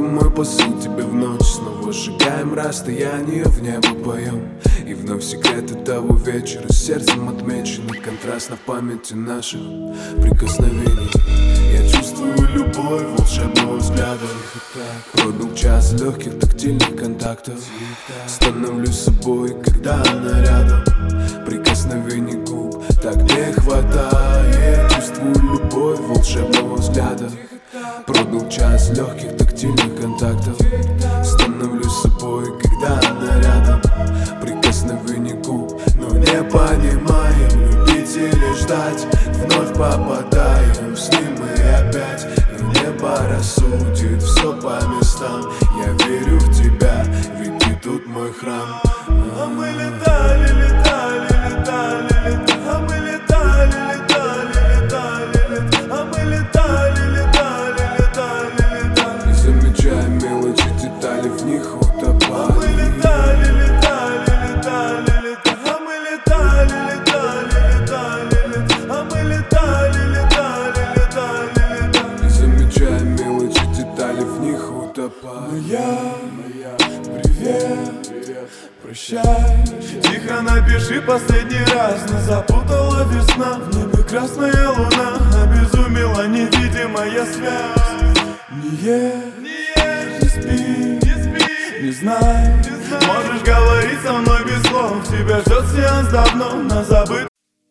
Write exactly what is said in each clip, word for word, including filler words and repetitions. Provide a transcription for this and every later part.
мой посыл тебе в ночь. Снова сжигаем расстояние, в небо поем. И вновь секреты того вечера сердцем отмечены. Контраст на памяти наших прикосновений. Я чувствую любовь волшебного взгляда. Пробил час легких тактильных контактов. Становлюсь собой, когда она рядом. Прикосновений губ так не хватает. Чувствую любовь волшебного взгляда. Пробил час легких тактильных контактов. Становлюсь собой, когда она рядом. Прикосновений губ, но не понимаем, любить или ждать. Вновь попадаем с ним и опять. И небо рассудит все по местам. Я верю в тебя, ведь ты тут мой храм. А мы летали, летали, летали, летали. А мы летали, летали, летали, летали. А мы летали, летали, летали, летали. Не замечая мелочи, детали в них утопали. А мы летали, летали, летали, летали. А мы летали, летали, летали, летали. А мы летали, летали, летали, летали. Не замечая мелочи, детали в них утопали. Моя, моя, привет, прощай. Тихо напиши последний раз. Нас запутала весна. В небе красная луна. Обезумела невидимая связь. Не ешь, не, ешь, не спи, не спи, не знай, не знай. Можешь говорить со мной без слов. Тебя ждет сеанс давно, на забыт.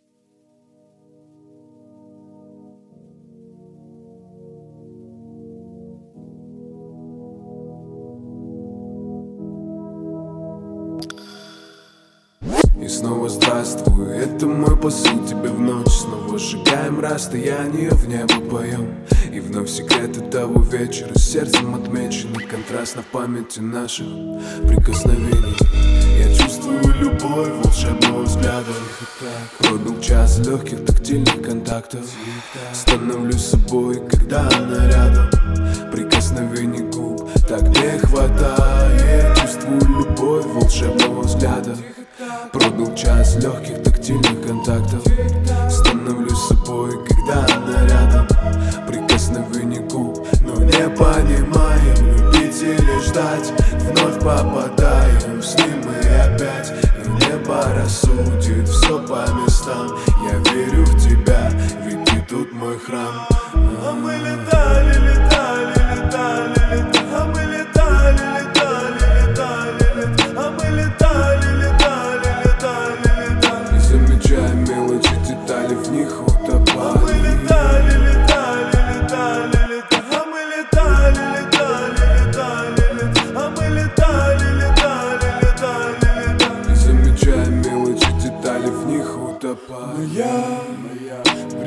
И снова здравствуй, это мой посыл тебе в ночь. Снова сжигаем расстояние, в небо поем. И вновь секреты того вечера сердцем отмечены. Контраст на памяти наших прикосновений. Я чувствую любовь волшебного взгляда. Пробил час легких тактильных контактов. Становлюсь собой, когда она рядом. Прикосновений губ так не хватает. Чувствую любовь волшебного взгляда. Пробил час легких тактильных контактов. Становлюсь собой, когда она рядом. Прикосновений губ, но не понимаем, любить или ждать. Вновь попадаем с ним и опять. И небо рассудит все по местам. Я верю в тебя, ведь ты тут мой храм. А мы летали, летали, летали, летали. А мы летали, летали, летали, летали. А мы летали, летали, летали, летали. Не замечая мелочи, детали в них А мы утопали. летали, летали, летали, летали. А мы летали, летали, летали, летали. А мы летали, летали, летали, летали. Не замечая мелочи, детали в них утопали. Моя, моя,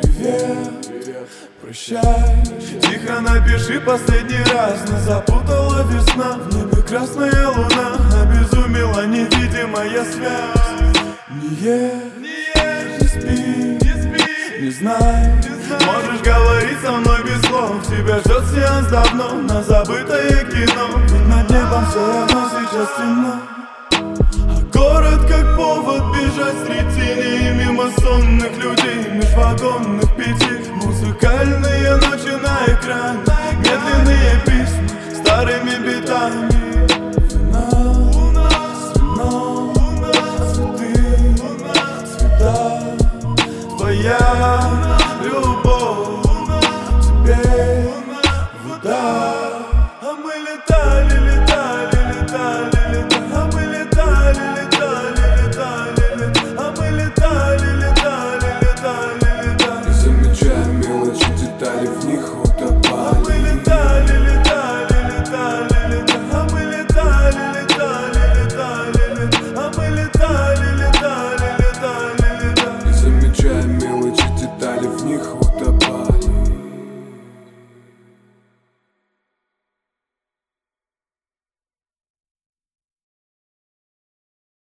привет, прощай. Тихо напиши последний раз. Нас запутала весна. В небе красная луна. Обезумела невидимая связь. Не ешь, не, ешь, не спи, не спи, не знай, не знай. Можешь говорить со мной без слов. Тебя ждет сеанс давно, на забытое кино. Ведь над небом все равно сейчас темно. А город как повод бежать среди теней. Мимо сонных людей, межвагонных пяти. Музыкальные ночи на экране. Медленные письма старыми битами. Вина, вино, цветы, цвета. Твоя любовь, теперь вода. А мы летали, летали, летали, летали. А мы летали, летали, летали, летали. А мы летали, летали, летали, летали. Не замечая мелочи, детали в них утопали.